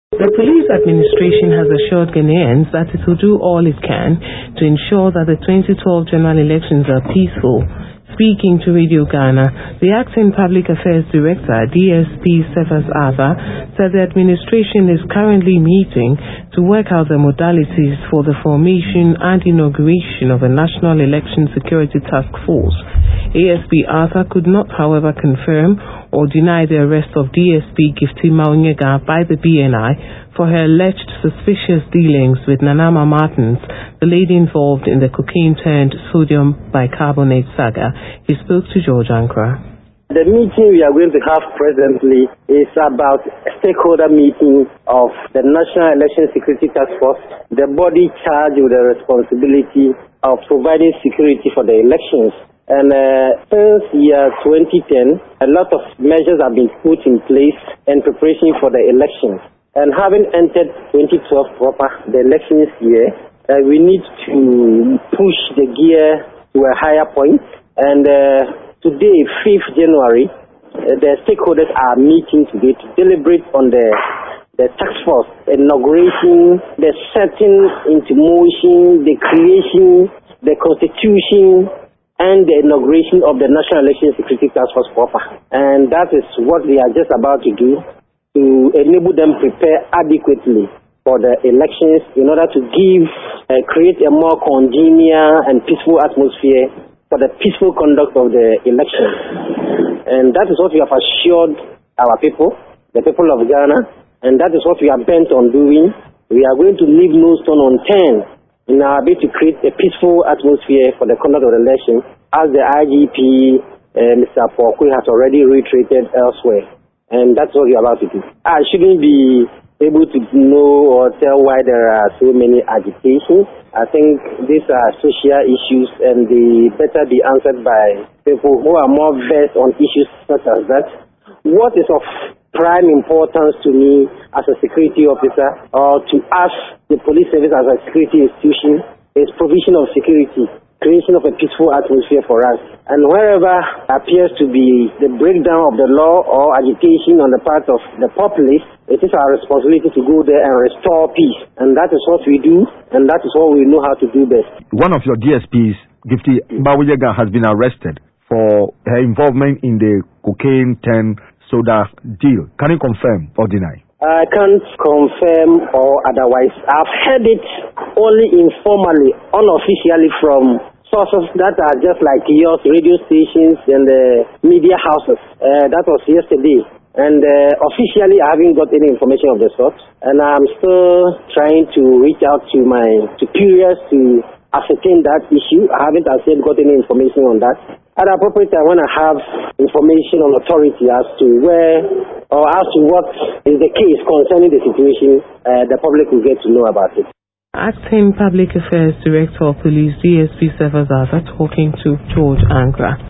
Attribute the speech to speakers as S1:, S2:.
S1: The police administration has assured Ghanaians that it will do all it can to ensure that the 2012 general elections are peaceful. Speaking to Radio Ghana, the Acting Public Affairs Director, DSP Cephas Arthur, said the administration is currently meeting to work out the modalities for the formation and inauguration of a National Election Security Task Force. ASP Arthur could not, however, confirm or deny the arrest of DSP Gifty Maonyega by the BNI for her alleged suspicious dealings with Nanama Martins, the lady involved in the cocaine-turned-sodium bicarbonate saga. He spoke to George Ankra.
S2: The meeting we are going to have presently is about a stakeholder meeting of the National Election Security Task Force, the body charged with the responsibility of providing security for the elections. And since year 2010, a lot of measures have been put in place in preparation for the elections. And having entered 2012 proper, the elections year, we need to push the gear to a higher point. And today, 5th January, the stakeholders are meeting today to deliberate on the task force inauguration, the setting into motion, the creation, the constitution, and the inauguration of the National Election Security Task Force proper. And that is what we are just about to do to enable them prepare adequately for the elections in order to create a more congenial and peaceful atmosphere for the peaceful conduct of the elections. And that is what we have assured our people, the people of Ghana, and that is what we are bent on doing. We are going to leave no stone unturned in our bid to create a peaceful atmosphere for the conduct of the election, as the IGP, Mr. Pokwe, has already reiterated elsewhere. And that's what we are about to do. I shouldn't be able to know or tell why there are so many agitations. I think these are social issues and they better be answered by people who are more versed on issues such as that. What is of prime importance to me as a security officer or to us, the police service as a security institution, is provision of security, creation of a peaceful atmosphere for us. And wherever appears to be the breakdown of the law or agitation on the part of the populace, it is our responsibility to go there and restore peace. And that is what we do, and that is what we know how to do best.
S3: One of your DSPs, Gifty Maonyega, has been arrested for her involvement in the cocaine-10-soda deal. Can you confirm or deny?
S2: I can't confirm or otherwise. I've heard it only informally, unofficially from sources that are just like yours, radio stations and media houses. That was yesterday. And officially, I haven't got any information of the sort. And I'm still trying to reach out to my superiors to ascertain that issue. I haven't got any information on that. At the appropriate time, when I have information on authority as to where or as to what is the case concerning the situation, the public will get to know about it.
S1: Acting Public Affairs Director of Police, DSP Cephas Arthur, talking to George Ankra.